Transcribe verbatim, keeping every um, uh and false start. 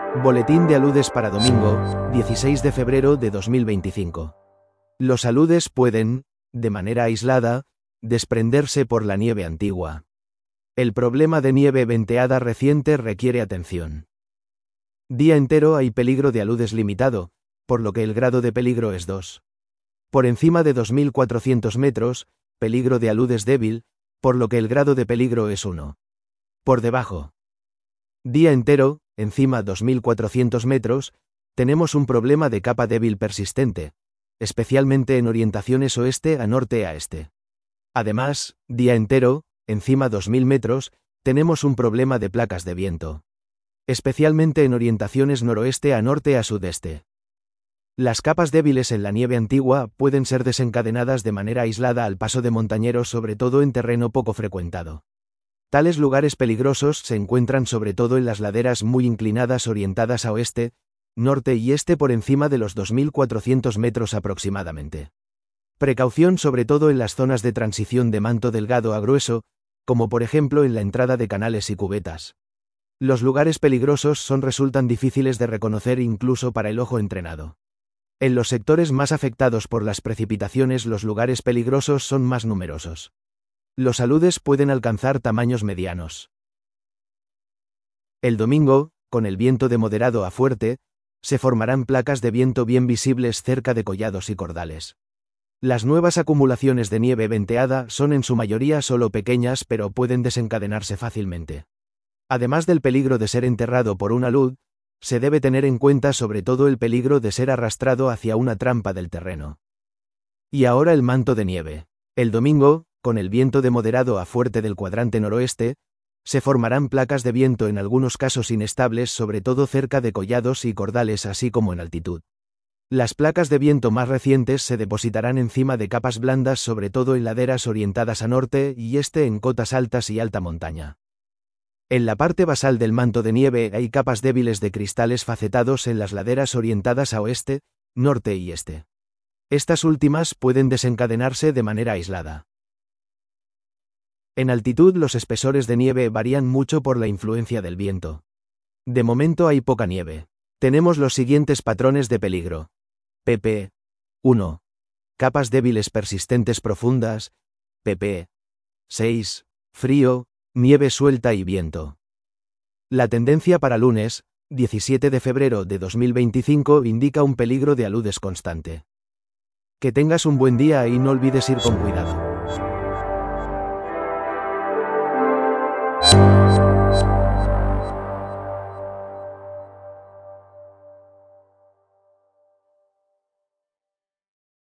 Boletín de aludes para domingo, dieciséis de febrero de dos mil veinticinco. Los aludes pueden, de manera aislada, desprenderse por la nieve antigua. El problema de nieve venteada reciente requiere atención. Día entero hay peligro de aludes limitado, por lo que el grado de peligro es dos. Por encima de dos mil cuatrocientos metros, peligro de aludes débil, por lo que el grado de peligro es uno. Por debajo. Día entero, encima dos mil cuatrocientos metros, tenemos un problema de capa débil persistente, especialmente en orientaciones oeste a norte a este. Además, día entero, encima dos mil metros, tenemos un problema de placas de viento, especialmente en orientaciones noroeste a norte a sudeste. Las capas débiles en la nieve antigua pueden ser desencadenadas de manera aislada al paso de montañeros, sobre todo en terreno poco frecuentado. Tales lugares peligrosos se encuentran sobre todo en las laderas muy inclinadas orientadas a oeste, norte y este por encima de los dos mil cuatrocientos metros aproximadamente. Precaución sobre todo en las zonas de transición de manto delgado a grueso, como por ejemplo en la entrada de canales y cubetas. Los lugares peligrosos son resultan difíciles de reconocer incluso para el ojo entrenado. En los sectores más afectados por las precipitaciones los lugares peligrosos son más numerosos. Los aludes pueden alcanzar tamaños medianos. El domingo, con el viento de moderado a fuerte, se formarán placas de viento bien visibles cerca de collados y cordales. Las nuevas acumulaciones de nieve venteada son en su mayoría solo pequeñas, pero pueden desencadenarse fácilmente. Además del peligro de ser enterrado por un alud, se debe tener en cuenta sobre todo el peligro de ser arrastrado hacia una trampa del terreno. Y ahora el manto de nieve. El domingo, con el viento de moderado a fuerte del cuadrante noroeste, se formarán placas de viento en algunos casos inestables, sobre todo cerca de collados y cordales así como en altitud. Las placas de viento más recientes se depositarán encima de capas blandas, sobre todo en laderas orientadas a norte y este en cotas altas y alta montaña. En la parte basal del manto de nieve hay capas débiles de cristales facetados en las laderas orientadas a oeste, norte y este. Estas últimas pueden desencadenarse de manera aislada. En altitud los espesores de nieve varían mucho por la influencia del viento. De momento hay poca nieve. Tenemos los siguientes patrones de peligro. pp. uno. Capas débiles persistentes profundas. pp. seis. Frío, nieve suelta y viento. La tendencia para lunes, diecisiete de febrero de dos mil veinticinco, indica un peligro de aludes constante. Que tengas un buen día y no olvides ir con cuidado.